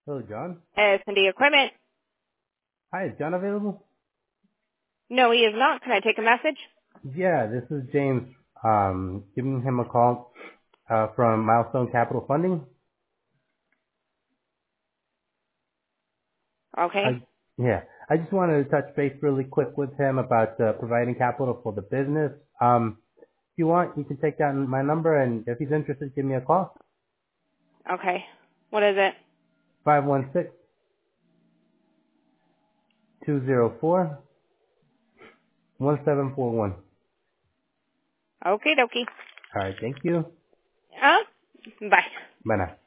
Hello, John. S&D Equipment. Hi, is John available? No, he is not. Can I take a message? Yeah, this is James. Giving him a call from Milestone Capital Funding. Okay. I just wanted to touch base really quick with him about providing capital for the business. If you want, you can take down my number, and if he's interested, give me a call. Okay. What is it? 516-204-1741. Okie dokie. All right, thank you. Bye. Bye now.